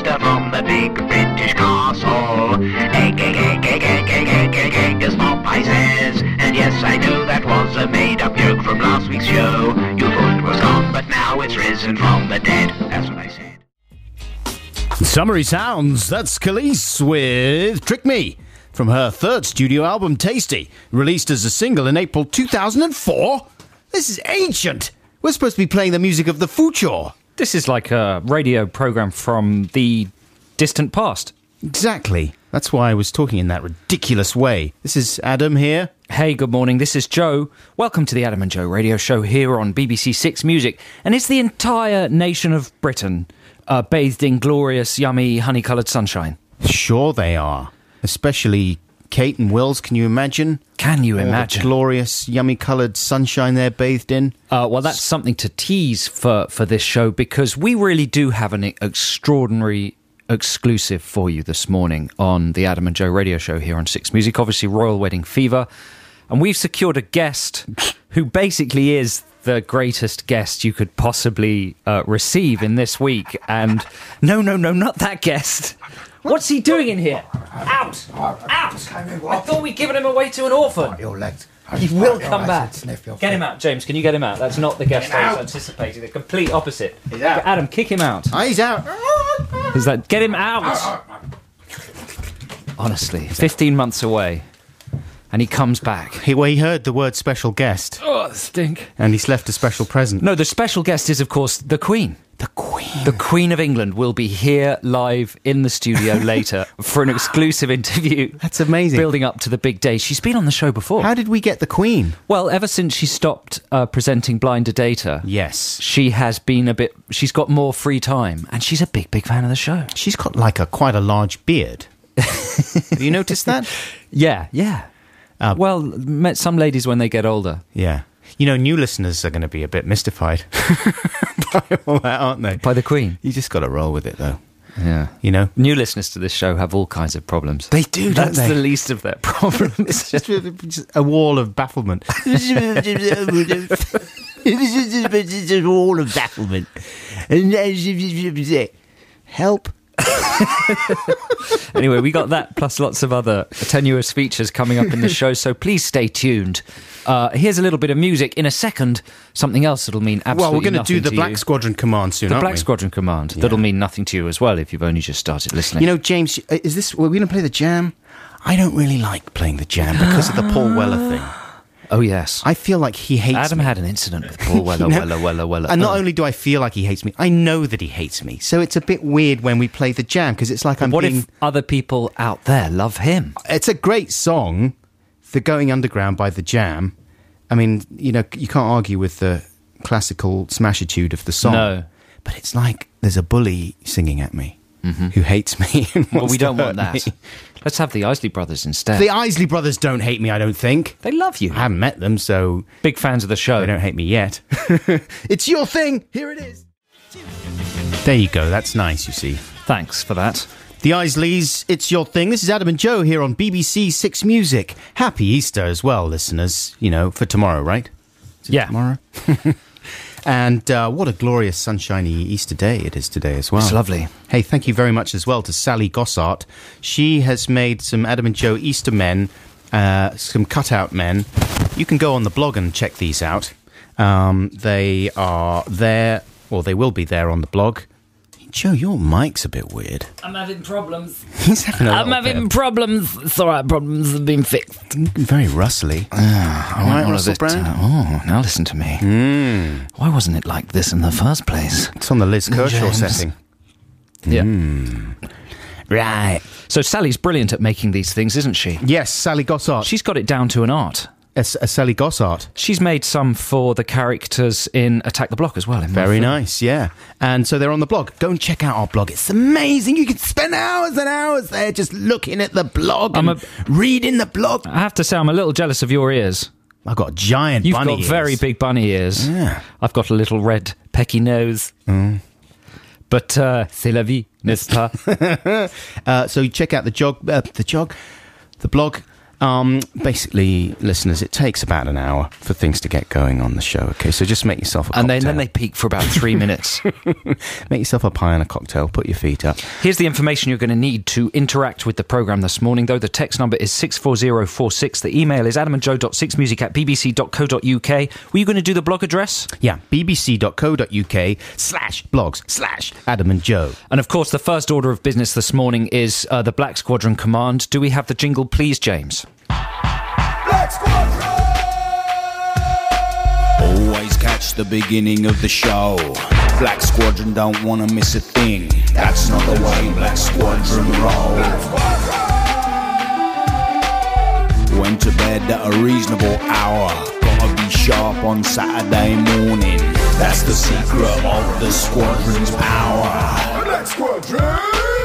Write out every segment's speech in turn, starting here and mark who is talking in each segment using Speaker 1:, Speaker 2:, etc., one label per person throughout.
Speaker 1: Easter from the big British castle. Egg, egg, egg, egg, egg, egg, egg, egg, egg, is Popeye says. And yes, I knew that was a made-up joke from last week's show. You thought it was gone, but now it's risen from the dead. That's what I said.
Speaker 2: Summery sounds. That's Khalees with Trick Me from her third studio album, Tasty, released as a single in April 2004. This is ancient. We're supposed to be playing the music of the future.
Speaker 3: This is like a radio program from the distant past.
Speaker 2: Exactly. That's why I was talking in that ridiculous way. This is Adam here.
Speaker 3: Hey, good morning. This is Joe. Welcome to the Adam and Joe radio show here on BBC Six Music. And it's the entire nation of Britain bathed in glorious, yummy, honey-coloured sunshine.
Speaker 2: Sure they are. Especially Kate and Wills, can you imagine?
Speaker 3: Can you imagine?
Speaker 2: The glorious, yummy-coloured sunshine they're bathed in.
Speaker 3: Well, that's something to tease for this show, because we really do have an extraordinary exclusive for you this morning on the Adam and Joe radio show here on Six Music, obviously Royal Wedding Fever. And we've secured a guest who basically is the greatest guest you could possibly receive in this week. And no, not that guest. What's he doing in here? Out! Out! I thought we'd given him away to an orphan.
Speaker 4: Your legs.
Speaker 3: He will come back. Get him out, James. Can you get him out? That's not the guest I was anticipating. The complete opposite.
Speaker 4: He's out.
Speaker 3: Adam, kick him out.
Speaker 2: He's out.
Speaker 3: Is that get him out? Honestly, 15 months away, and he comes back.
Speaker 2: He heard the word special guest.
Speaker 3: Oh, stink.
Speaker 2: And he's left a special present.
Speaker 3: No, the special guest is, of course, the Queen.
Speaker 2: The Queen.
Speaker 3: The Queen of England will be here live in the studio later for an exclusive interview.
Speaker 2: That's amazing.
Speaker 3: Building up to the big day. She's been on the show before.
Speaker 2: How did we get the Queen?
Speaker 3: Well, ever since she stopped presenting Blinder Data,
Speaker 2: yes,
Speaker 3: she has been she's got more free time, and she's a big fan of the show.
Speaker 2: She's got quite a large beard. Have you noticed that?
Speaker 3: Yeah. Well, met some ladies when they get older.
Speaker 2: Yeah. You know, new listeners are going to be a bit mystified by all that, aren't they?
Speaker 3: By the Queen.
Speaker 2: You just got to roll with it, though.
Speaker 3: Yeah.
Speaker 2: You know?
Speaker 3: New listeners to this show have all kinds of problems.
Speaker 2: They do, don't
Speaker 3: they? That's the least of their problems.
Speaker 2: It's just a wall of bafflement. It's a wall of bafflement. Help.
Speaker 3: Anyway, we got that plus lots of other tenuous features coming up in the show, so please stay tuned. Here's a little bit of music. In a second, something else that'll mean absolutely nothing to you.
Speaker 2: Well, we're going to do the Black Squadron Command soon, aren't we?
Speaker 3: The Black Squadron Command. Yeah. That'll mean nothing to you as well if you've only just started listening.
Speaker 2: You know, James, are we going to play the Jam? I don't really like playing the Jam because of the Paul Weller thing.
Speaker 3: Oh, yes.
Speaker 2: I feel like he hates
Speaker 3: Adam
Speaker 2: me.
Speaker 3: had an incident with Paul Weller, Weller.
Speaker 2: And not only do I feel like he hates me, I know that he hates me. So it's a bit weird when we play the Jam, because it's like
Speaker 3: What if other people out there love him?
Speaker 2: It's a great song, The Going Underground by the Jam. I mean, you know, you can't argue with the classical smashitude of the song.
Speaker 3: No.
Speaker 2: But it's like there's a bully singing at me who hates me. And
Speaker 3: Well, we don't want
Speaker 2: me.
Speaker 3: that. Let's have the Isley Brothers instead.
Speaker 2: The Isley Brothers don't hate me, I don't think.
Speaker 3: They love you.
Speaker 2: I haven't met them, so...
Speaker 3: Big fans of the show.
Speaker 2: They don't hate me yet. It's your thing. Here it is. There you go. That's nice, you see.
Speaker 3: Thanks for that.
Speaker 2: The Isleys, it's your thing. This is Adam and Joe here on BBC Six Music. Happy Easter as well, listeners. You know, for tomorrow, right?
Speaker 3: Yeah.
Speaker 2: Tomorrow. And what a glorious sunshiny Easter day it is today as well.
Speaker 3: It's lovely.
Speaker 2: Hey, thank you very much as well to Sally Gossart. She has made some Adam and Joe Easter men, some cutout men. You can go on the blog and check these out. They are there, or they will be there on the blog. Joe, your mic's a bit weird.
Speaker 3: I'm having problems.
Speaker 2: He's having
Speaker 3: problems. It's all right, problems have been fixed.
Speaker 2: Very rustly.
Speaker 3: All right,
Speaker 2: Russell Brand?
Speaker 3: Now listen to me. Why wasn't it like this in the first place?
Speaker 2: It's on the Liz Kershaw
Speaker 3: James.
Speaker 2: setting.
Speaker 3: Yeah.
Speaker 2: Right.
Speaker 3: So Sally's brilliant at making these things, isn't she?
Speaker 2: Yes, Sally Gossart.
Speaker 3: She's got it down to an art.
Speaker 2: Sally Gossart.
Speaker 3: She's made some for the characters in Attack the Block as well.
Speaker 2: Very nice, yeah. And so they're on the blog. Go and check out our blog. It's amazing. You can spend hours and hours there just looking at the blog and reading the blog.
Speaker 3: I have to say, I'm a little jealous of your ears.
Speaker 2: I've got giant
Speaker 3: You've
Speaker 2: bunny
Speaker 3: got
Speaker 2: ears.
Speaker 3: very big bunny ears.
Speaker 2: Yeah.
Speaker 3: I've got a little red pecky nose. But c'est la vie, n'est-ce pas?
Speaker 2: So you check out the blog. Basically, listeners, it takes about an hour for things to get going on the show, okay? So just make yourself a cocktail.
Speaker 3: And then they peak for about 3 minutes.
Speaker 2: Make yourself a pie and a cocktail, put your feet up.
Speaker 3: Here's the information you're going to need to interact with the programme this morning, though. The text number is 64046. The email is adamandjoe.6music@bbc.co.uk. Were you going to do the blog address?
Speaker 2: Yeah, bbc.co.uk/blog/Adam and Joe.
Speaker 3: And of course, the first order of business this morning is the Black Squadron Command. Do we have the jingle, please, James?
Speaker 4: Black Squadron! Always catch the beginning of the show. Black Squadron don't want to miss a thing. That's not the way Black Squadron roll. Went to bed at a reasonable hour. Gotta be sharp on Saturday morning. That's the secret of the Squadron's power. Black Squadron!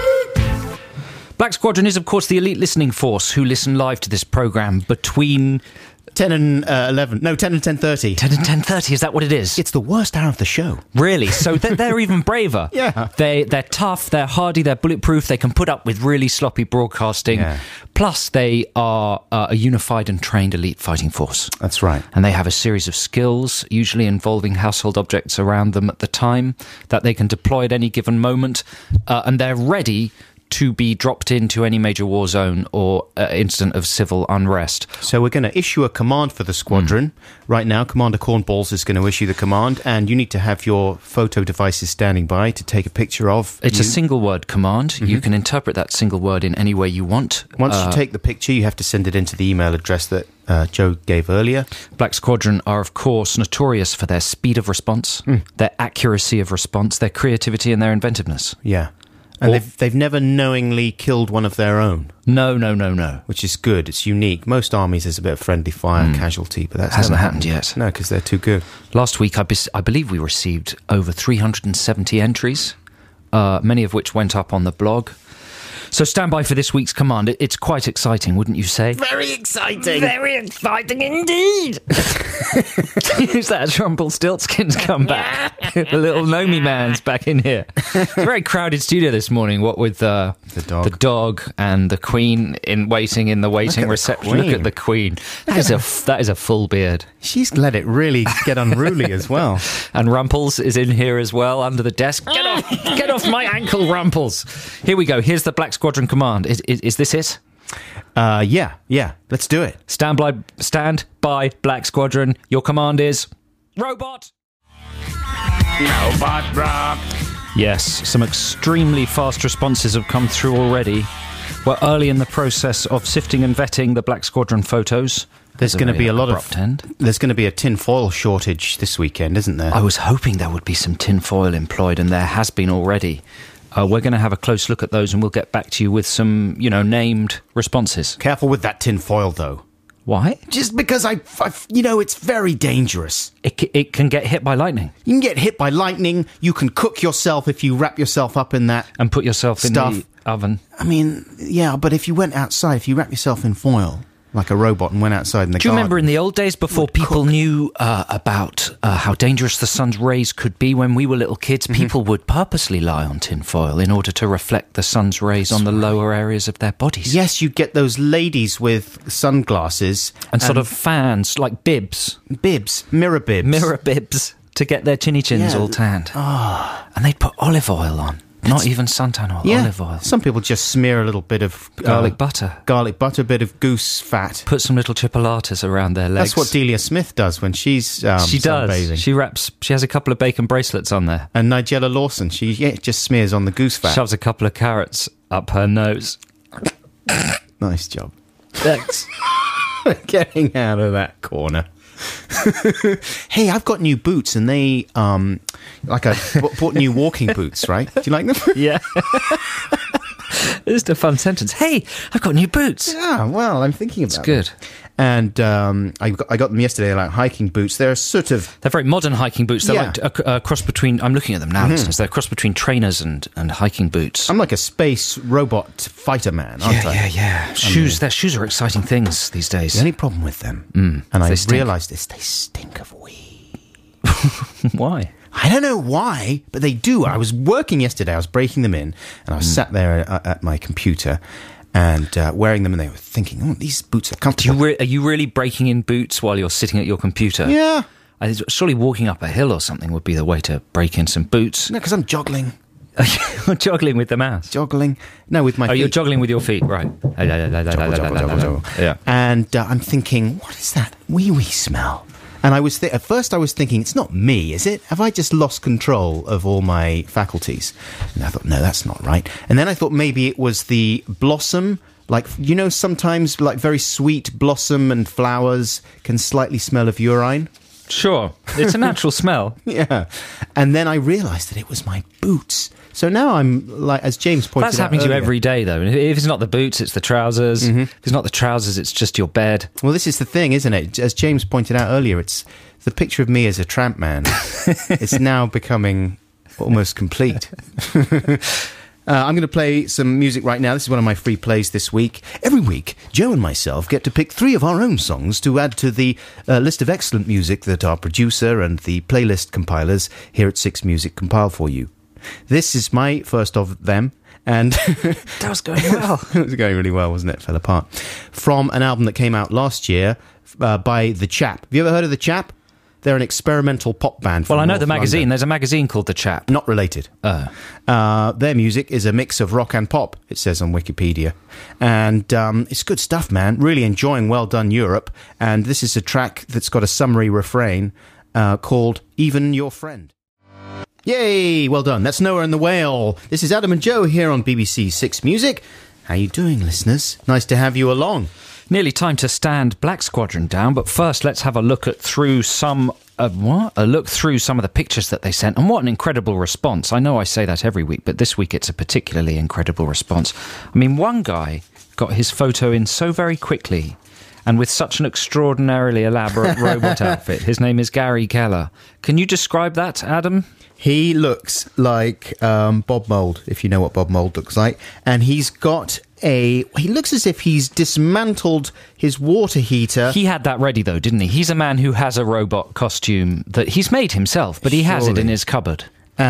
Speaker 3: Black Squadron is, of course, the elite listening force who listen live to this programme between
Speaker 2: 10 and 11. No, 10 and 10:30.
Speaker 3: 10 and 10:30, is that what it is?
Speaker 2: It's the worst hour of the show.
Speaker 3: Really? So they're even braver.
Speaker 2: Yeah.
Speaker 3: They're tough, they're hardy, they're bulletproof, they can put up with really sloppy broadcasting.
Speaker 2: Yeah.
Speaker 3: Plus, they are a unified and trained elite fighting force.
Speaker 2: That's right.
Speaker 3: And they have a series of skills, usually involving household objects around them at the time, that they can deploy at any given moment. And they're ready to be dropped into any major war zone or incident of civil unrest.
Speaker 2: So we're going to issue a command for the squadron. Right now, Commander Cornballs is going to issue the command, and you need to have your photo devices standing by to take a picture of
Speaker 3: It's a single word command. You can interpret that single word in any way you want.
Speaker 2: Once you take the picture, you have to send it into the email address that Joe gave earlier.
Speaker 3: Black Squadron are, of course, notorious for their speed of response, their accuracy of response, their creativity and their inventiveness.
Speaker 2: Yeah. And they've never knowingly killed one of their own.
Speaker 3: No.
Speaker 2: Which is good. It's unique. Most armies, there's a bit of friendly fire casualty, but that
Speaker 3: hasn't happened yet.
Speaker 2: No, because they're too good.
Speaker 3: Last week, I believe we received over 370 entries, many of which went up on the blog. So stand by for this week's command. It's quite exciting, wouldn't you say?
Speaker 2: Very exciting.
Speaker 3: Very exciting indeed. Is that Rumpelstiltskin's come back? The little Nomi man's back in here. It's a very crowded studio this morning, what with the dog and the Queen waiting in the waiting reception. Look at the Queen. That is a full beard.
Speaker 2: She's let it really get unruly as well.
Speaker 3: And Rumpels is in here as well, under the desk. Get off my ankle, Rumpels. Here we go. Here's the Black Squadron command. Is this it?
Speaker 2: Yeah. Let's do it.
Speaker 3: Stand by, Black Squadron. Your command is robot.
Speaker 1: Robot rock.
Speaker 3: Yes, some extremely fast responses have come through already. We're early in the process of sifting and vetting the Black Squadron photos.
Speaker 2: There's going to be a lot of
Speaker 3: end.
Speaker 2: There's going to be a tinfoil shortage this weekend, isn't there?
Speaker 3: I was hoping there would be some tinfoil employed, and there has been already. We're going to have a close look at those, and we'll get back to you with some, named responses.
Speaker 2: Careful with that tinfoil, though.
Speaker 3: Why?
Speaker 2: Just because it's very dangerous.
Speaker 3: It can get hit by lightning.
Speaker 2: You can get hit by lightning. You can cook yourself if you wrap yourself up in that
Speaker 3: and put yourself
Speaker 2: stuff.
Speaker 3: In the oven.
Speaker 2: I mean, yeah, but if you went outside, if you wrap yourself in foil like a robot and went outside in the garden.
Speaker 3: Do you remember in the old days before people knew about how dangerous the sun's rays could be when we were little kids? People would purposely lie on tinfoil in order to reflect the sun's rays on the lower areas of their bodies.
Speaker 2: Yes, you'd get those ladies with sunglasses.
Speaker 3: And sort of fans, like bibs.
Speaker 2: Mirror bibs.
Speaker 3: To get their chinny chins all tanned.
Speaker 2: Oh.
Speaker 3: And they'd put olive oil on. Not even suntan oil, olive oil.
Speaker 2: Some people just smear a little bit of
Speaker 3: garlic butter,
Speaker 2: a bit of goose fat.
Speaker 3: Put some little chipolatas around their legs.
Speaker 2: That's what Delia Smith does when she's sunbathing.
Speaker 3: She has a couple of bacon bracelets on there.
Speaker 2: And Nigella Lawson, she just smears on the goose fat.
Speaker 3: Shoves a couple of carrots up her nose.
Speaker 2: Nice job.
Speaker 3: Thanks.
Speaker 2: Getting out of that corner. Hey, I've got new boots, and they bought new walking boots, right? Do you like them?
Speaker 3: Yeah. It's a fun sentence. Hey, I've got new boots.
Speaker 2: Yeah, well, I'm thinking about it.
Speaker 3: It's good.
Speaker 2: And I got them yesterday, like hiking boots. They're
Speaker 3: very modern hiking boots. They're like a cross between, I'm looking at them now, listeners. They're a cross between trainers and hiking boots.
Speaker 2: I'm like a space robot fighter man, aren't I?
Speaker 3: Yeah. Their shoes are exciting things these days.
Speaker 2: The only problem with them, and I realised this, they stink of weed.
Speaker 3: Why?
Speaker 2: I don't know why, but they do. I was working yesterday, I was breaking them in, and I was sat there at my computer, and wearing them, and they were thinking, oh, these boots are comfortable.
Speaker 3: Are you really breaking in boots while you're sitting at your computer?
Speaker 2: Yeah.
Speaker 3: Surely walking up a hill or something would be the way to break in some boots.
Speaker 2: No, because I'm joggling.
Speaker 3: You're joggling with the mouse.
Speaker 2: Joggling. No, with my feet.
Speaker 3: Oh, you're joggling with your feet, right.
Speaker 2: Joggle.
Speaker 3: Yeah.
Speaker 2: And I'm thinking, what is that wee-wee smell? And at first I was thinking, it's not me, is it? Have I just lost control of all my faculties? And I thought, no, that's not right. And then I thought maybe it was the blossom. Like, you know, sometimes like very sweet blossom and flowers can slightly smell of urine.
Speaker 3: Sure. It's a natural smell.
Speaker 2: Yeah. And then I realised that it was my boots. So now I'm like, as James pointed out,
Speaker 3: that's happening to you every day, though. If it's not the boots, it's the trousers. Mm-hmm. If it's not the trousers, it's just your bed.
Speaker 2: Well, this is the thing, isn't it? As James pointed out earlier, it's the picture of me as a tramp man. It's now becoming almost complete. I'm going to play some music right now. This is one of my free plays this week. Every week, Joe and myself get to pick 3 of our own songs to add to the list of excellent music that our producer and the playlist compilers here at Six Music compile for you. This is my first of them, and
Speaker 3: that was going well.
Speaker 2: It was going really well, wasn't it? It fell apart. From an album that came out last year by The Chap. Have you ever heard of The Chap? They're an experimental pop band from
Speaker 3: Well, I know
Speaker 2: North
Speaker 3: the magazine.
Speaker 2: London.
Speaker 3: There's a magazine called The Chap.
Speaker 2: Not related. Their music is a mix of rock and pop, it says on Wikipedia. And it's good stuff, man. Really enjoying Well Done Europe. And this is a track that's got a summary refrain called Even Your Friend. Yay! Well done. That's Noah and the Whale. This is Adam and Joe here on BBC Six Music. How you doing, listeners? Nice to have you along.
Speaker 3: Nearly time to stand Black Squadron down, but first let's have a look through some of the pictures that they sent. And what an incredible response. I know I say that every week, but this week it's a particularly incredible response. I mean, one guy got his photo in so very quickly and with such an extraordinarily elaborate robot outfit. His name is Gary Keller. Can you describe that, Adam?
Speaker 2: He looks like Bob Mould, if you know what Bob Mould looks like. And he's got he looks as if he's dismantled his water heater.
Speaker 3: He had that ready, though, didn't he? He's a man who has a robot costume that he's made himself, but he has it in his cupboard.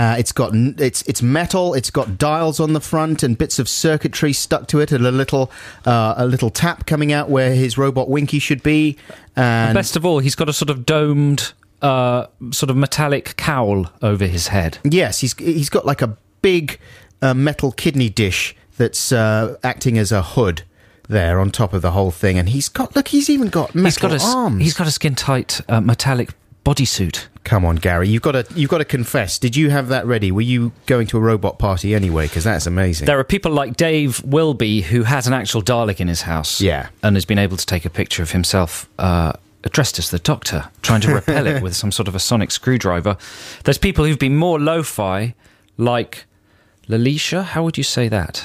Speaker 2: It's metal. It's got dials on the front and bits of circuitry stuck to it, and a little tap coming out where his robot Winky should be. And
Speaker 3: best of all, he's got a sort of domed, sort of metallic cowl over his head.
Speaker 2: Yes, he's got like a big metal kidney dish that's acting as a hood there on top of the whole thing, and he's even got metal arms.
Speaker 3: He's got a skin-tight metallic bodysuit.
Speaker 2: Come on, Gary, you've got to confess. Did you have that ready? Were you going to a robot party anyway? Because that's amazing.
Speaker 3: There are people like Dave Wilby who has an actual Dalek in his house, and has been able to take a picture of himself dressed as the Doctor, trying to repel it with some sort of a sonic screwdriver. There's people who've been more lo-fi, like Lalisha. How would you say that?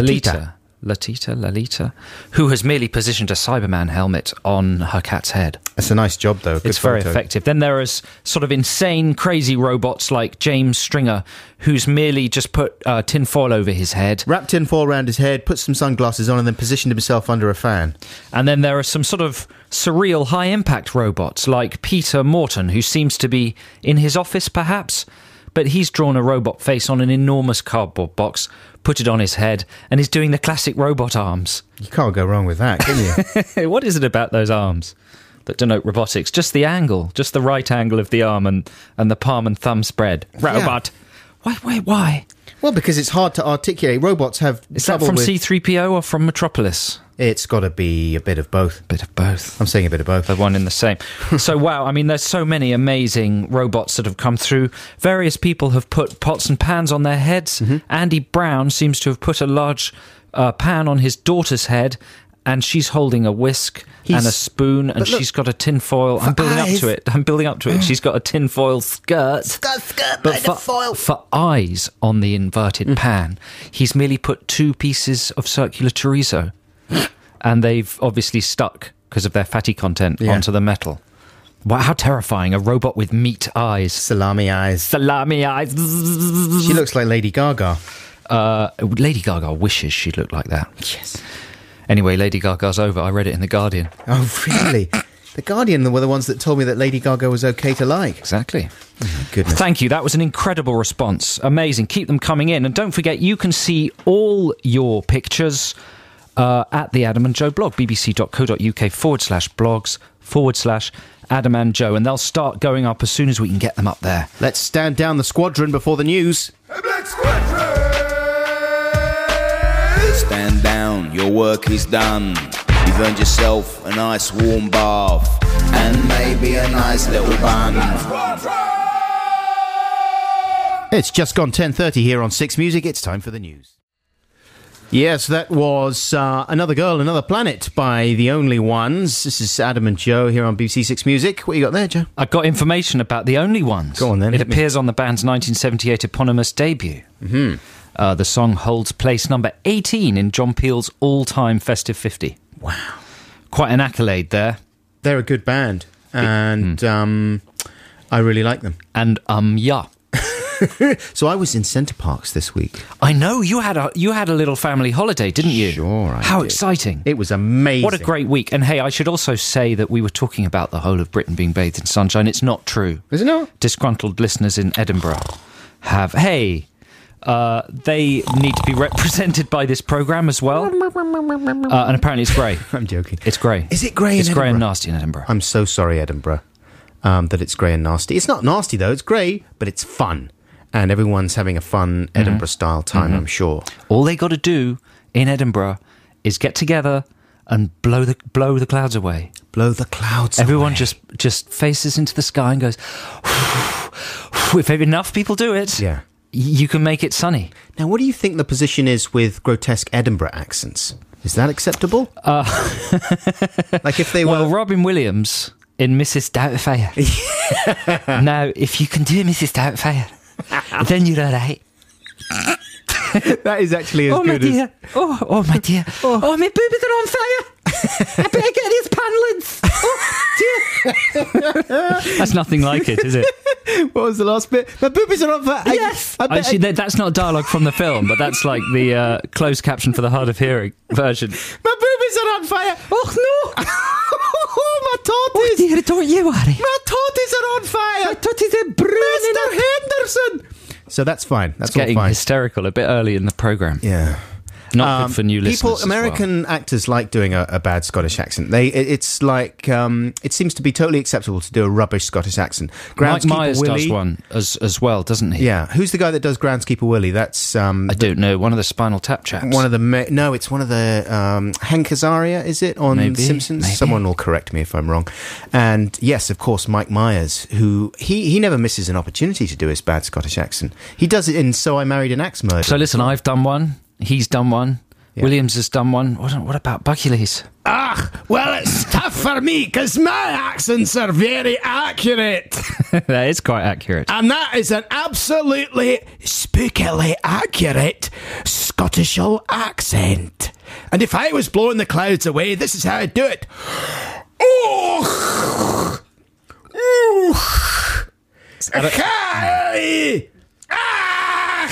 Speaker 3: Lalita, who has merely positioned a Cyberman helmet on her cat's head.
Speaker 2: That's a nice job, though.
Speaker 3: It's very effective. Then there is sort of insane, crazy robots like James Stringer, who's merely just put tin foil over his head.
Speaker 2: Wrapped tin foil around his head, put some sunglasses on, and then positioned himself under a fan.
Speaker 3: And then there are some sort of surreal, high-impact robots like Peter Morton, who seems to be in his office, perhaps. But he's drawn a robot face on an enormous cardboard box, put it on his head, and he's doing the classic robot arms.
Speaker 2: You can't go wrong with that, can
Speaker 3: you? What is it about those arms that denote robotics? Just the angle, just the right angle of the arm and the palm and thumb spread. Robot. Yeah. Why?
Speaker 2: Well, because it's hard to articulate. Robots have
Speaker 3: Is that from C-3PO or from Metropolis?
Speaker 2: It's got to be a bit of both. I'm saying a bit of both.
Speaker 3: The one in the same. So, wow, I mean, there's so many amazing robots that have come through. Various people have put pots and pans on their heads. Mm-hmm. Andy Brown seems to have put a large pan on his daughter's head, and she's holding a whisk and a spoon, and she's got a tinfoil. I'm building up to it. She's got a tinfoil skirt. But for eyes on the inverted pan, he's merely put 2 pieces of circular chorizo. And they've obviously stuck, because of their fatty content, onto the metal. Wow, how terrifying. A robot with meat eyes.
Speaker 2: Salami eyes.
Speaker 3: She
Speaker 2: looks like Lady Gaga.
Speaker 3: Lady Gaga wishes she looked like that.
Speaker 2: Yes.
Speaker 3: Anyway, Lady Gaga's over. I read it in The Guardian.
Speaker 2: Oh, really? The Guardian were the ones that told me that Lady Gaga was okay to like.
Speaker 3: Exactly.
Speaker 2: Oh, my goodness.
Speaker 3: Thank you. That was an incredible response. Amazing. Keep them coming in. And don't forget, you can see all your pictures at the Adam and Joe blog, bbc.co.uk/blogs/Adam and Joe, and they'll start going up as soon as we can get them up there.
Speaker 2: Let's stand down the squadron before the news.
Speaker 4: Black Squadron! Stand down, your work is done. You've earned yourself a nice warm bath and maybe a nice little bun.
Speaker 2: It's just gone 10:30 here on Six Music. It's time for the news. Yes, that was Another Girl, Another Planet by The Only Ones. This is Adam and Joe here on BBC Six Music. What you got there, Joe?
Speaker 3: I got information about The Only Ones.
Speaker 2: Go on then.
Speaker 3: It appears on the band's 1978 eponymous debut. Mm-hmm. The song holds place number 18 in John Peel's all-time Festive 50.
Speaker 2: Wow.
Speaker 3: Quite an accolade there.
Speaker 2: They're a good band, and I really like them.
Speaker 3: And yeah.
Speaker 2: So I was in Centre Parks this week.
Speaker 3: I know, you had a little family holiday, didn't you?
Speaker 2: Sure,
Speaker 3: How
Speaker 2: did.
Speaker 3: exciting.
Speaker 2: It was amazing.
Speaker 3: What a great week. And hey, I should also say that we were talking about the whole of Britain being bathed in sunshine. It's not true.
Speaker 2: Is it not?
Speaker 3: Disgruntled listeners in Edinburgh have... Hey... they need to be represented by this programme as well. And apparently it's grey.
Speaker 2: I'm joking.
Speaker 3: It's grey.
Speaker 2: Is it grey in
Speaker 3: It's grey and
Speaker 2: Edinburgh?
Speaker 3: nasty in Edinburgh.
Speaker 2: I'm so sorry, Edinburgh, that it's grey and nasty. It's not nasty, though. It's grey, but it's fun. And everyone's having a fun Edinburgh-style time, I'm sure.
Speaker 3: All they got to do in Edinburgh is get together and blow the clouds away.
Speaker 2: Blow the clouds
Speaker 3: Everyone
Speaker 2: away.
Speaker 3: just faces into the sky and goes... If enough people do it...
Speaker 2: Yeah.
Speaker 3: You can make it sunny.
Speaker 2: Now, what do you think the position is with grotesque Edinburgh accents? Is that acceptable? Like if they were...
Speaker 3: Well, Robin Williams in Mrs. Doubtfire. Now, if you can do Mrs. Doubtfire, then you're all right.
Speaker 2: That is actually as good
Speaker 3: dear.
Speaker 2: as...
Speaker 3: Oh, my dear. Oh, my boobies are on fire. I better get these panelings. Oh, dear. That's nothing like it, is it?
Speaker 2: What was the last bit? My boobies are on fire.
Speaker 3: Yes. Actually, that's not dialogue from the film, but that's like the closed caption for the hard of hearing version.
Speaker 2: My boobies are on fire.
Speaker 3: Oh, no.
Speaker 2: Oh, my totties.
Speaker 3: Oh, dear, don't you worry.
Speaker 2: My totties are on fire.
Speaker 3: My totties are burning.
Speaker 2: Mr. Henderson. So that's fine. That's
Speaker 3: It's
Speaker 2: all
Speaker 3: getting
Speaker 2: fine.
Speaker 3: hysterical a bit early in the programme.
Speaker 2: Yeah.
Speaker 3: Not good for new listeners.
Speaker 2: American actors like doing a bad Scottish accent. It's like it seems to be totally acceptable to do a rubbish Scottish accent.
Speaker 3: Mike Myers does one as well, doesn't he?
Speaker 2: Yeah. Who's the guy that does Groundskeeper Willie? That's
Speaker 3: I don't know. One of the Spinal Tap chaps.
Speaker 2: no, it's one of the Hank Azaria. Is it on
Speaker 3: Maybe,
Speaker 2: Simpsons?
Speaker 3: maybe.
Speaker 2: Someone will correct me if I'm wrong. And yes, of course, Mike Myers, who he never misses an opportunity to do his bad Scottish accent. He does it in So I Married an Axe Murderer.
Speaker 3: So listen, I've done one. He's done one.
Speaker 2: Yeah.
Speaker 3: Williams has done one. What about Buckyleys?
Speaker 2: Well, it's tough for me because my accents are very accurate.
Speaker 3: That is quite accurate.
Speaker 2: And that is an absolutely spookily accurate Scottish accent. And if I was blowing the clouds away, this is how I'd do it. Oh! Oh! Hi! Ah!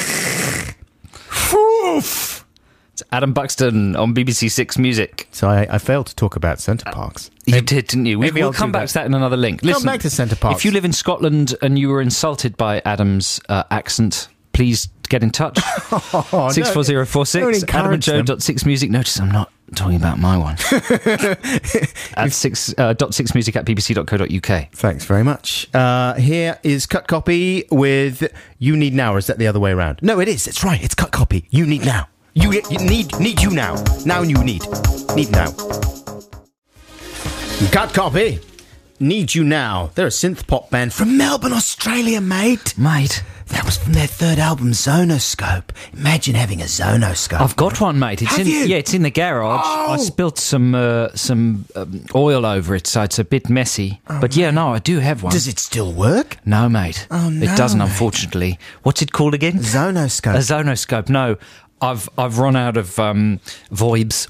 Speaker 2: Foof!
Speaker 3: Adam Buxton on BBC Six Music.
Speaker 2: So I failed to talk about Centre Parks.
Speaker 3: You did, didn't you?
Speaker 2: maybe
Speaker 3: We'll
Speaker 2: I'll
Speaker 3: come
Speaker 2: do
Speaker 3: back
Speaker 2: that.
Speaker 3: to that in another link. Listen,
Speaker 2: back to Centre Parks.
Speaker 3: If you live in Scotland and you were insulted by Adam's accent, please get in touch. 64046 adamandjoe.6music. Notice I'm not talking about my one. At .6music at bbc.co.uk.
Speaker 2: Thanks very much. Here is Cut Copy with You Need Now, or is that the other way around? No, it is. It's right. It's Cut Copy. You Need Now. You need you now. Now you need now. Cut Copy. Need You Now. They're a synth pop band from Melbourne, Australia, mate.
Speaker 3: Mate,
Speaker 2: That was from their third album, Zonoscope. Imagine having a Zonoscope.
Speaker 3: I've got one, mate. It's
Speaker 2: Have you?
Speaker 3: Yeah, it's in the garage.
Speaker 2: Oh.
Speaker 3: I spilled some oil over it, so it's a bit messy. But yeah, no, I do have one.
Speaker 2: Does it still work?
Speaker 3: No, mate.
Speaker 2: Oh, no,
Speaker 3: it doesn't,
Speaker 2: mate.
Speaker 3: unfortunately. What's it called again?
Speaker 2: Zonoscope.
Speaker 3: A Zonoscope. No, I've run out of VoIBs.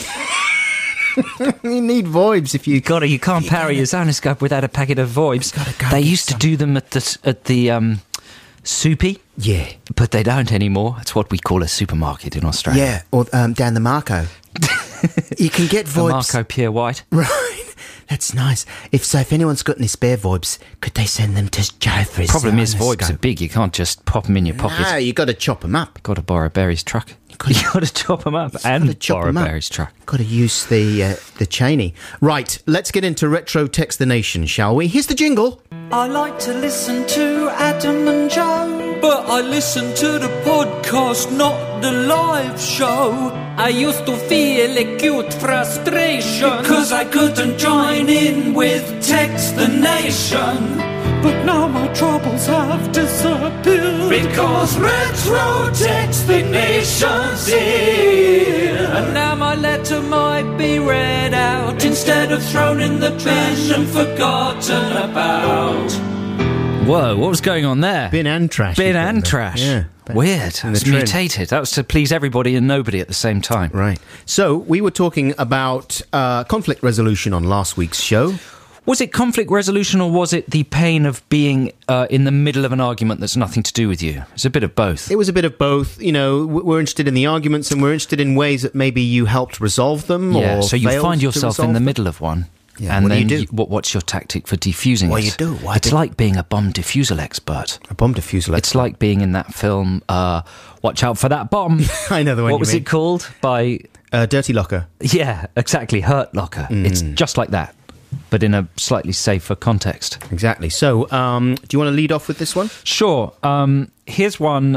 Speaker 2: You need VoIBs if you...
Speaker 3: You can't power your Zonoscope without a packet of VoIBs.
Speaker 2: gotta go
Speaker 3: They
Speaker 2: get
Speaker 3: used to
Speaker 2: some.
Speaker 3: do them at the Soupy,
Speaker 2: Yeah.
Speaker 3: but they don't anymore. It's what we call a supermarket in Australia.
Speaker 2: Yeah, or down the Marco. You can get
Speaker 3: The
Speaker 2: VoIBs...
Speaker 3: Marco Pierre White.
Speaker 2: Right. That's nice. If anyone's got any spare VoIPs, could they send them to Joe for his
Speaker 3: Problem is, VoIPs are big. You can't just pop them in your pocket.
Speaker 2: No, you got to chop them up.
Speaker 3: Got to borrow Barry's truck. You got to chop them up and borrow Barry's truck.
Speaker 2: Got to use the Cheney. Right, let's get into Retro Text the Nation, shall we? Here's the jingle.
Speaker 5: I like to listen to Adam and Joe, but I listen to the podcast, not the live show. I used to feel acute frustration because I couldn't join in with Text the Nation. But now my troubles have disappeared because Retro Text the Nation's here. And now my letter might be read out instead of thrown in the trash and forgotten about.
Speaker 3: Whoa, what was going on there?
Speaker 2: Bin and trash.
Speaker 3: Bin and trash.
Speaker 2: Yeah.
Speaker 3: Weird. It's mutated. That was to please everybody and nobody at the same time.
Speaker 2: Right. So, we were talking about conflict resolution on last week's show.
Speaker 3: Was it conflict resolution or was it the pain of being in the middle of an argument that's nothing to do with you? It's a bit of both.
Speaker 2: It was a bit of both. You know, we're interested in the arguments and we're interested in ways that maybe you helped resolve them.
Speaker 3: Yeah,
Speaker 2: or
Speaker 3: so you find yourself in the middle of one.
Speaker 2: Yeah,
Speaker 3: and
Speaker 2: what
Speaker 3: then
Speaker 2: do you do?
Speaker 3: What's your tactic for defusing it?
Speaker 2: What do you do?
Speaker 3: It's like being a bomb defusal expert.
Speaker 2: A bomb defusal expert.
Speaker 3: It's like being in that film, Watch Out for That Bomb.
Speaker 2: I know the one
Speaker 3: What was it called? By...
Speaker 2: Dirty Locker.
Speaker 3: Yeah, exactly. Hurt Locker. It's just like that, but in a slightly safer context.
Speaker 2: Exactly. So, do you want to lead off with this one?
Speaker 3: Sure. Here's one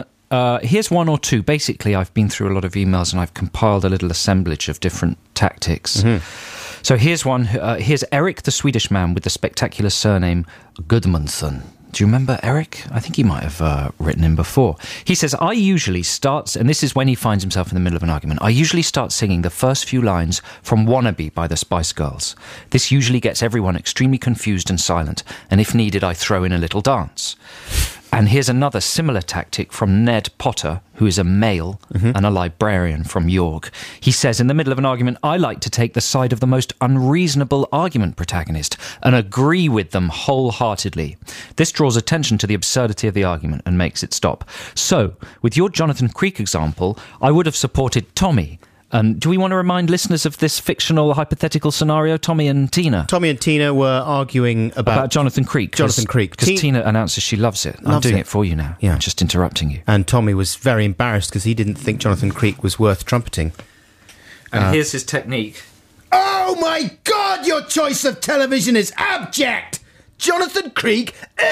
Speaker 3: or two. Basically, I've been through a lot of emails and I've compiled a little assemblage of different tactics. So here's one. Here's Eric, the Swedish man with the spectacular surname Gudmundsson. Do you remember Eric? I think he might have written him before. He says, I usually start, and this is when he finds himself in the middle of an argument, I usually start singing the first few lines from Wannabe by the Spice Girls. This usually gets everyone extremely confused and silent, and if needed, I throw in a little dance. And here's another similar tactic from Ned Potter, who is a male and a librarian from York. He says, in the middle of an argument, I like to take the side of the most unreasonable argument protagonist and agree with them wholeheartedly. This draws attention to the absurdity of the argument and makes it stop. So, with your Jonathan Creek example, I would have supported Tommy. And do we want to remind listeners of this fictional hypothetical scenario, Tommy and Tina?
Speaker 2: Tommy and Tina were arguing about
Speaker 3: Jonathan Creek. Because Tina announces she loves it. I'm doing it for you now.
Speaker 2: Yeah.
Speaker 3: I'm just interrupting you.
Speaker 2: And Tommy was very embarrassed because he didn't think Jonathan Creek was worth trumpeting.
Speaker 3: And here's his technique.
Speaker 2: Oh my God, your choice of television is abject! Jonathan Creek,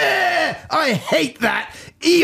Speaker 2: I hate that.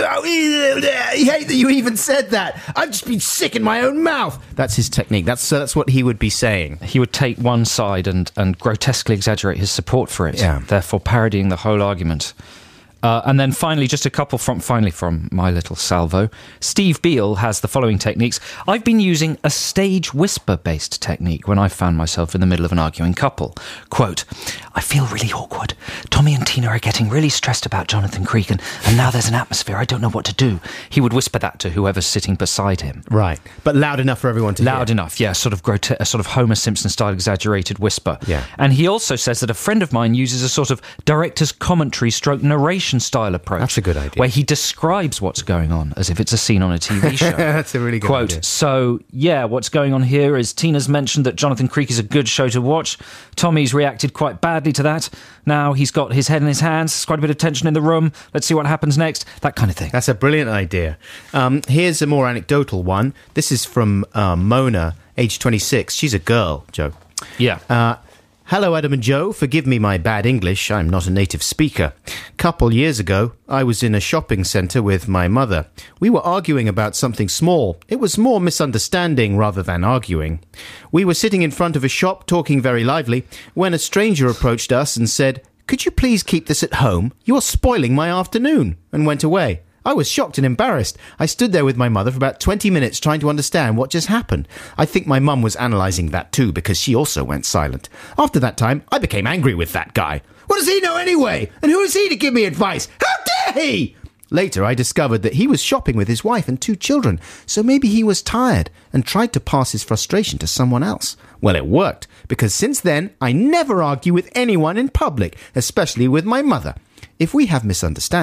Speaker 2: I hate that you even said that. I've just been sick in my own mouth. That's his technique. That's what he would be saying.
Speaker 3: He would take one side and grotesquely exaggerate his support for it, therefore parodying the whole argument. And then finally, just a couple from my little salvo. Steve Beale has the following techniques. I've been using a stage whisper-based technique when I've found myself in the middle of an arguing couple. Quote, I feel really awkward. Tommy and Tina are getting really stressed about Jonathan Creek, and now there's an atmosphere. I don't know what to do. He would whisper that to whoever's sitting beside him.
Speaker 2: Right, but loud enough for everyone to hear.
Speaker 3: Loud enough, yeah, sort of Homer Simpson-style exaggerated whisper.
Speaker 2: Yeah.
Speaker 3: And he also says that a friend of mine uses a sort of director's commentary stroke narration style approach.
Speaker 2: That's a good idea.
Speaker 3: Where he describes what's going on as if it's a scene on a TV show.
Speaker 2: That's a really good
Speaker 3: Quote,
Speaker 2: idea.
Speaker 3: So, yeah, what's going on here is Tina's mentioned that Jonathan Creek is a good show to watch. Tommy's reacted quite badly to that. Now he's got his head in his hands. There's quite a bit of tension in the room. Let's see what happens next. That kind of thing.
Speaker 2: That's a brilliant idea. Here's a more anecdotal one. This is from Mona, age 26. She's a girl, Joe.
Speaker 3: Yeah.
Speaker 2: Hello, Adam and Joe. Forgive me my bad English. I'm not a native speaker. Couple years ago, I was in a shopping centre with my mother. We were arguing about something small. It was more misunderstanding rather than arguing. We were sitting in front of a shop talking very lively when a stranger approached us and said, "Could you please keep this at home? You're spoiling my afternoon," and went away. I was shocked and embarrassed. I stood there with my mother for about 20 minutes trying to understand what just happened. I think my mum was analysing that too because she also went silent. After that time, I became angry with that guy. What does he know anyway? And who is he to give me advice? How dare he? Later, I discovered that he was shopping with his wife and 2 children, so maybe he was tired and tried to pass his frustration to someone else. Well, it worked, because since then, I never argue with anyone in public, especially with my mother. If we have misunderstanding,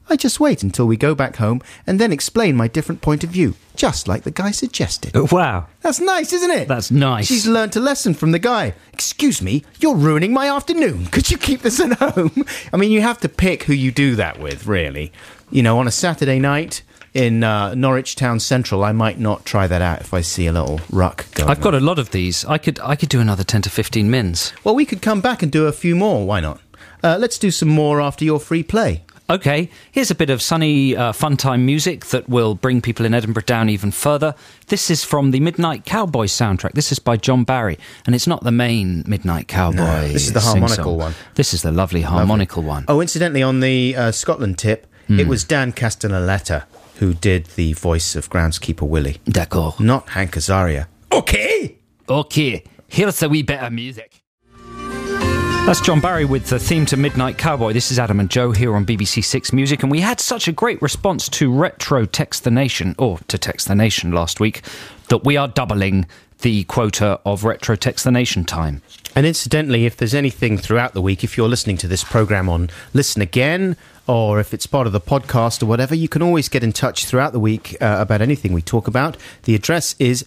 Speaker 2: I just wait until we go back home and then explain my different point of view, just like the guy suggested.
Speaker 3: Wow.
Speaker 2: That's nice, isn't it?
Speaker 3: That's nice.
Speaker 2: She's learnt a lesson from the guy. Excuse me, you're ruining my afternoon. Could you keep this at home? I mean, you have to pick who you do that with, really. You know, on a Saturday night in Norwich Town Central, I might not try that out if I see a little ruck going
Speaker 3: I've got a lot of these. I could do another 10 to 15 mins.
Speaker 2: Well, we could come back and do a few more. Why not? Let's do some more after your free play.
Speaker 3: Okay, here's a bit of sunny, fun time music that will bring people in Edinburgh down even further. This is from the Midnight Cowboy soundtrack. This is by John Barry, and it's not the main Midnight Cowboy.
Speaker 2: No, this is the harmonical one.
Speaker 3: This is the lovely harmonical one.
Speaker 2: Oh, incidentally, on the Scotland tip, it was Dan Castellaneta who did the voice of groundskeeper Willie.
Speaker 3: D'accord.
Speaker 2: Not Hank Azaria. Okay,
Speaker 3: here's a wee bit of music. That's John Barry with the theme to Midnight Cowboy. This is Adam and Joe here on BBC Six Music, and we had such a great response to Retro Text the Nation, or to Text the Nation last week, that we are doubling the quota of Retro Text the Nation time.
Speaker 2: And incidentally, if there's anything throughout the week, if you're listening to this programme on Listen Again, or if it's part of the podcast or whatever, you can always get in touch throughout the week about anything we talk about. The address is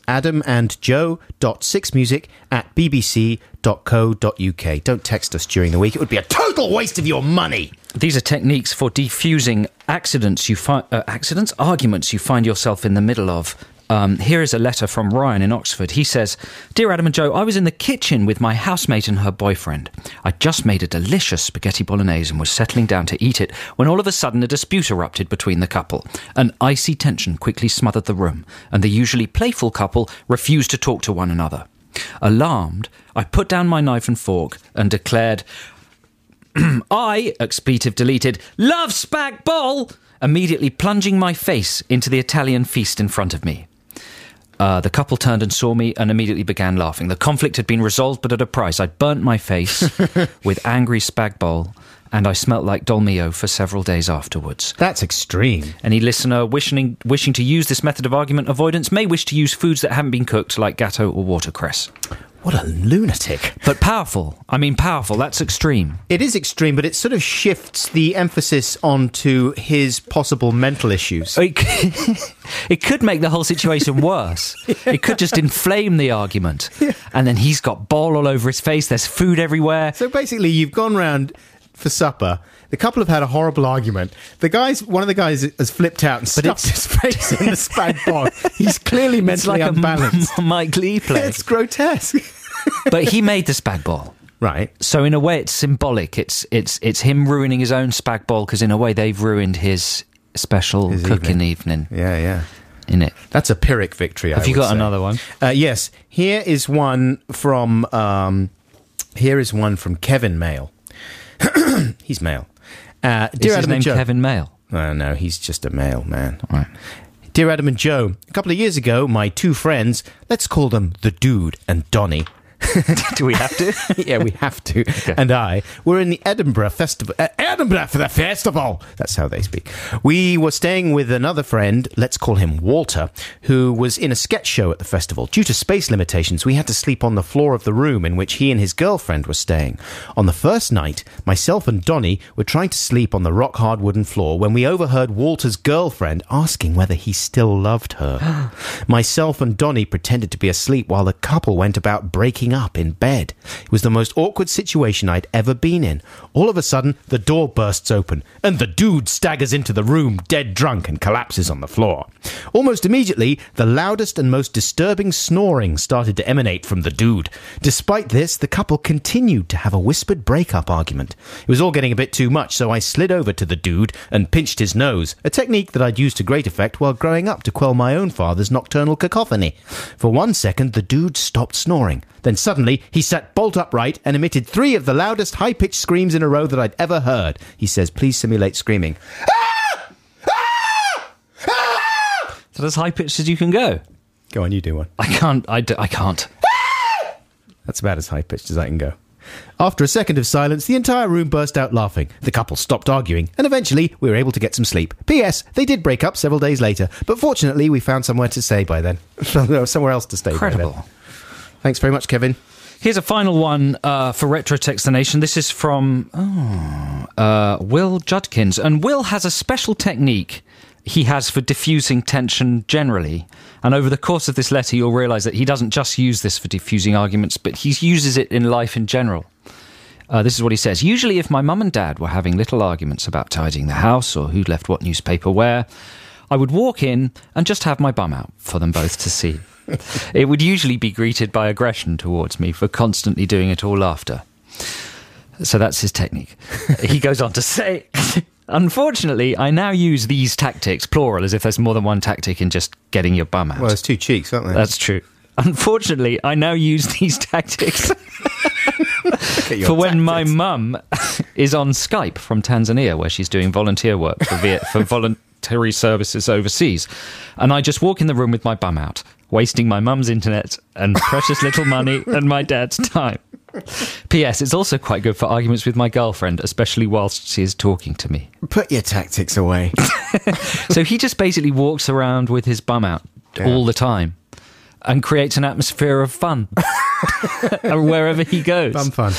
Speaker 2: adamandjoe.sixmusic@bbc.co.uk. Don't text us during the week. It would be a total waste of your money.
Speaker 3: These are techniques for defusing arguments you find yourself in the middle of. Here is a letter from Ryan in Oxford. He says, Dear Adam and Joe, I was in the kitchen with my housemate and her boyfriend. I just made a delicious spaghetti bolognese and was settling down to eat it when all of a sudden a dispute erupted between the couple. An icy tension quickly smothered the room, and the usually playful couple refused to talk to one another. Alarmed, I put down my knife and fork and declared, I, expletive deleted, love spag bol, immediately plunging my face into the Italian feast in front of me. The couple turned and saw me and immediately began laughing. The conflict had been resolved, but at a price. I'd burnt my face with angry spag bol, and I smelt like dolmio for several days afterwards.
Speaker 2: That's extreme.
Speaker 3: Any listener wishing to use this method of argument avoidance may wish to use foods that haven't been cooked, like gatto or watercress.
Speaker 2: What a lunatic.
Speaker 3: But powerful. I mean, powerful. That's extreme.
Speaker 2: It is extreme, but it sort of shifts the emphasis onto his possible mental issues.
Speaker 3: It could make the whole situation worse. Yeah. It could just inflame the argument. Yeah. And then he's got ball all over his face. There's food everywhere.
Speaker 2: So basically, you've gone round for supper. The couple have had a horrible argument. One of the guys has flipped out and stuffed his face in the spag bol. He's clearly mentally unbalanced.
Speaker 3: Mike Leigh play.
Speaker 2: It's grotesque.
Speaker 3: But he made the spag bol.
Speaker 2: Right.
Speaker 3: So in a way, it's symbolic. It's him ruining his own spag bol, because in a way they've ruined his special cooking evening.
Speaker 2: Yeah.
Speaker 3: In it.
Speaker 2: That's a Pyrrhic victory.
Speaker 3: Have you got another one?
Speaker 2: Yes. Here is one from Kevin Mail. He's male. Dear
Speaker 3: Is his
Speaker 2: Adam
Speaker 3: name
Speaker 2: and Joe.
Speaker 3: Kevin Mail?
Speaker 2: No, he's just a male man.
Speaker 3: All right.
Speaker 2: Dear Adam and Joe, a couple of years ago, my two friends, let's call them the Dude and Donny.
Speaker 3: Do we have to?
Speaker 2: Yeah, we have to. Okay. And I were in the Edinburgh Festival. Edinburgh for the festival! That's how they speak. We were staying with another friend, let's call him Walter, who was in a sketch show at the festival. Due to space limitations, we had to sleep on the floor of the room in which he and his girlfriend were staying. On the first night, myself and Donny were trying to sleep on the rock-hard wooden floor when we overheard Walter's girlfriend asking whether he still loved her. Myself and Donny pretended to be asleep while the couple went about breaking up in bed. It was the most awkward situation I'd ever been in. All of a sudden, the door bursts open, and the Dude staggers into the room, dead drunk, and collapses on the floor. Almost immediately, the loudest and most disturbing snoring started to emanate from the Dude. Despite this, the couple continued to have a whispered breakup argument. It was all getting a bit too much, so I slid over to the Dude and pinched his nose, a technique that I'd used to great effect while growing up to quell my own father's nocturnal cacophony. For 1 second, the Dude stopped snoring. Then suddenly, he sat bolt upright and emitted 3 of the loudest high-pitched screams in a row that I'd ever heard. He says, please simulate screaming.
Speaker 3: So as high-pitched as you can go?
Speaker 2: Go on, you do one.
Speaker 3: I can't.
Speaker 2: That's about as high-pitched as I can go. After a second of silence, the entire room burst out laughing. The couple stopped arguing, and eventually we were able to get some sleep. P.S. They did break up several days later, but fortunately we found somewhere to stay by then. Somewhere else to stay
Speaker 3: Incredible.
Speaker 2: by then. Thanks very much, Kevin.
Speaker 3: Here's a final one for Retro Text the Nation. This is from Will Judkins. And Will has a special technique he has for diffusing tension generally. And over the course of this letter, you'll realise that he doesn't just use this for diffusing arguments, but he uses it in life in general. This is what he says. Usually if my mum and dad were having little arguments about tidying the house or who'd left what newspaper where, I would walk in and just have my bum out for them both to see. It would usually be greeted by aggression towards me for constantly doing it all after. So that's his technique. He goes on to say, unfortunately, I now use these tactics, plural, as if there's more than one tactic in just getting your bum out.
Speaker 2: Well, there's two cheeks, aren't there?
Speaker 3: That's true. Unfortunately, I now use these tactics for when my mum is on Skype from Tanzania, where she's doing volunteer work for voluntary services overseas. And I just walk in the room with my bum out, wasting my mum's internet and precious little money and my dad's time. P.S. It's also quite good for arguments with my girlfriend, especially whilst she is talking to me.
Speaker 2: Put your tactics away.
Speaker 3: So he just basically walks around with his bum out all the time and creates an atmosphere of fun wherever he goes.
Speaker 2: Bum fun.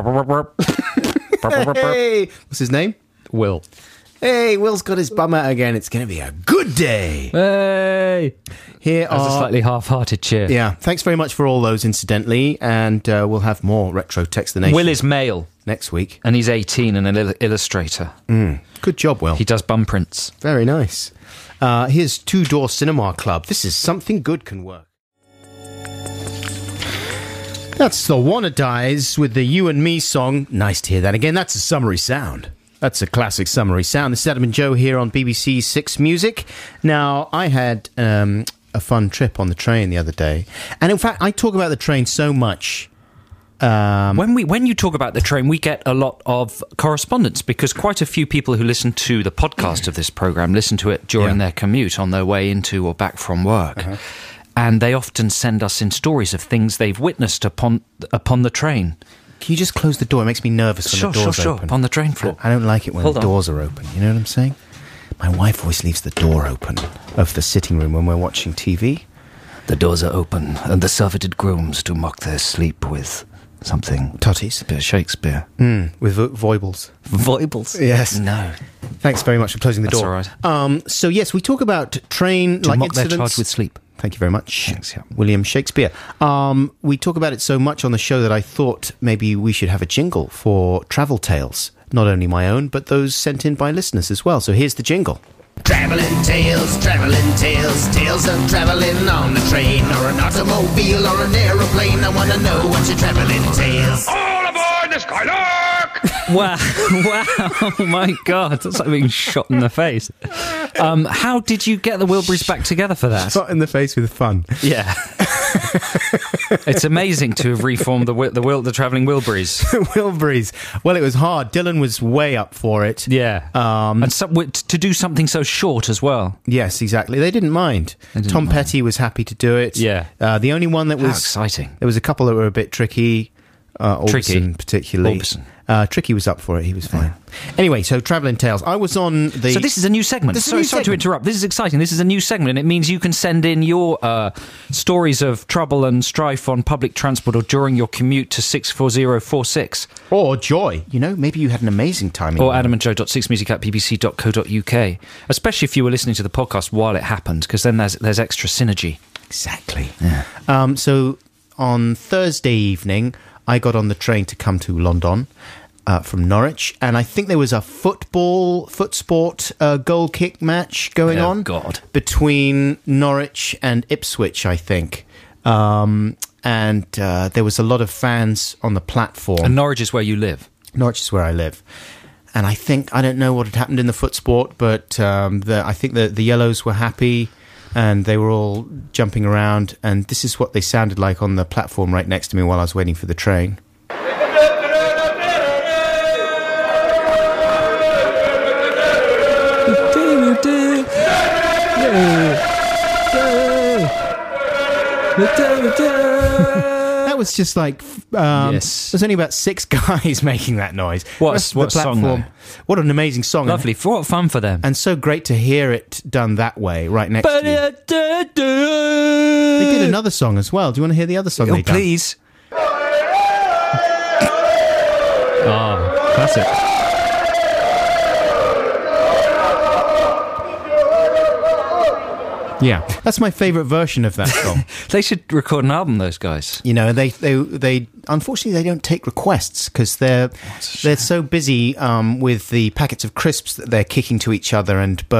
Speaker 2: Hey, what's his name?
Speaker 3: Will.
Speaker 2: Hey, Will's got his bum out again. It's going to be a good day.
Speaker 3: Hey!
Speaker 2: Here
Speaker 3: As a
Speaker 2: are...
Speaker 3: slightly half-hearted cheer.
Speaker 2: Yeah, thanks very much for all those, incidentally, and we'll have more Retro Text the Nation
Speaker 3: Will is male.
Speaker 2: next week.
Speaker 3: And he's 18 and an illustrator.
Speaker 2: Good job, Will.
Speaker 3: He does bum prints.
Speaker 2: Very nice. Here's Two Door Cinema Club. This is Something Good Can Work. That's the Wannadies with the You and Me song. Nice to hear that again. That's a summery sound. That's a classic summery sound. This is Adam and Joe here on BBC Six Music. Now, I had a fun trip on the train the other day. And in fact, I talk about the train so much.
Speaker 3: When you talk about the train, we get a lot of correspondence because quite a few people who listen to the podcast of this programme listen to it during their commute on their way into or back from work. And they often send us in stories of things they've witnessed upon the train.
Speaker 2: Can you just close the door? It makes me nervous when the door's open.
Speaker 3: On the train floor.
Speaker 2: I don't like it when the doors are open. You know what I'm saying? My wife always leaves the door open of the sitting room when we're watching TV.
Speaker 3: The doors are open, and the surfeited grooms do mock their sleep with something.
Speaker 2: Totties.
Speaker 3: A bit of Shakespeare.
Speaker 2: With foibles.
Speaker 3: Foibles?
Speaker 2: Yes.
Speaker 3: No.
Speaker 2: Thanks very much for closing the door.
Speaker 3: That's all right.
Speaker 2: So, yes, we talk about train-like
Speaker 3: mock
Speaker 2: incidents.
Speaker 3: their charge with sleep.
Speaker 2: Thank you very much.
Speaker 3: Thanks, yeah.
Speaker 2: William Shakespeare. We talk about it so much on the show that I thought maybe we should have a jingle for travel tales. Not only my own, but those sent in by listeners as well. So here's the jingle.
Speaker 1: Traveling tales, tales of traveling on a train or an automobile or an aeroplane. I want to know what's your traveling tales. All aboard the Skylark!
Speaker 3: Wow, oh my God, that's like being shot in the face. How did you get the Wilburys back together for that?
Speaker 2: Shot in the face with fun.
Speaker 3: Yeah. It's amazing to have reformed the travelling Wilburys.
Speaker 2: Wilburys. Well, it was hard. Dylan was way up for it.
Speaker 3: Yeah. And to do something so short as well.
Speaker 2: Yes, exactly. They didn't mind. Tom Petty was happy to do it.
Speaker 3: Yeah.
Speaker 2: The only one that was...
Speaker 3: How exciting.
Speaker 2: There was a couple that were a bit tricky. Orbison, particularly. Tricky was up for it. He was fine. Anyway, so Travelling Tales. I was on the...
Speaker 3: So this is a new segment. Sorry to interrupt. This is exciting. This is a new segment, and it means you can send in your stories of trouble and strife on public transport or during your commute to 64046.
Speaker 2: Or joy. You know, maybe you had an amazing time.
Speaker 3: Or adamandjoe.6music@bbc.co.uk. Especially if you were listening to the podcast while it happened, because then there's extra synergy.
Speaker 2: Exactly. Yeah. So on Thursday evening, I got on the train to come to London from Norwich, and I think there was a foot sport goal kick match going on between Norwich and Ipswich, I think. And there was a lot of fans on the platform.
Speaker 3: And Norwich is where you live?
Speaker 2: Norwich is where I live. And I don't know what had happened in the foot sport, but I think the Yellows were happy. And they were all jumping around, and this is what they sounded like on the platform right next to me while I was waiting for the train. That was just like... There's only about 6 guys making that noise.
Speaker 3: What song, though?
Speaker 2: What an amazing song.
Speaker 3: Lovely. What fun for them.
Speaker 2: And so great to hear it done that way, right next to you. They did another song as well. Do you want to hear the other song they done?
Speaker 3: Please.
Speaker 2: Classic. Yeah, that's my favourite version of that song.
Speaker 3: They should record an album, those guys.
Speaker 2: You know, they unfortunately they don't take requests because they're so busy with the packets of crisps that they're kicking to each other and